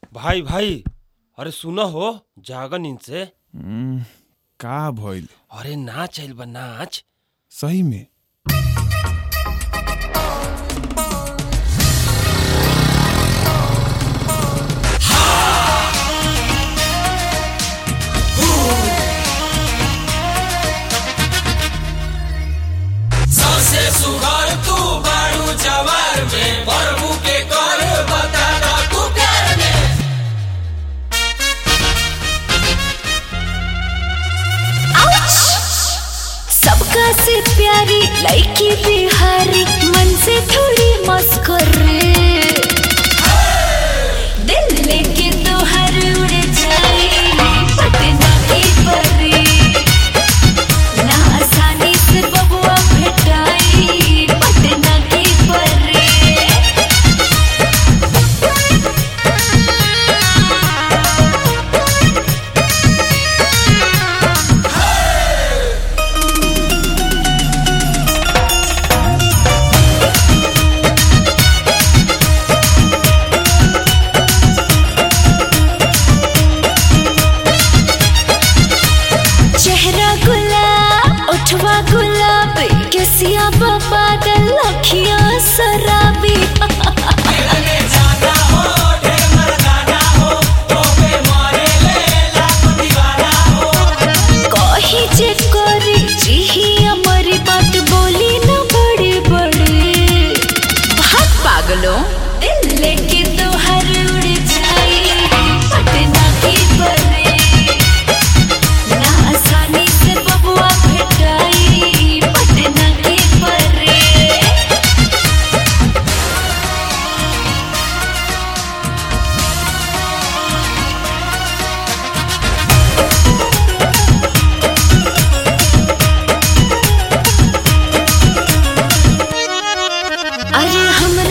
भाई भाई, अरे सुना हो, जागा नींद से। का भइल? अरे नाच आइल बा, नाच। सही में? सबका से प्यारी लड़की बिहारी, मन से थोड़ी मस्कुरे, दिल लेके तो हर उड़ जाए पटना की परी, ना आसानी से बबुआ भेटाई पटना की परी। गुलाब केसिया पागल अखियां शराबी कही जे करी जी हमारी बात बोली न बड़े बड़े भाग पागलों, दिल लेके तो हर उड़ जाए पटना की परी, ना आसानी से बबुआ भेटाई पटना की परी। अरे हमरा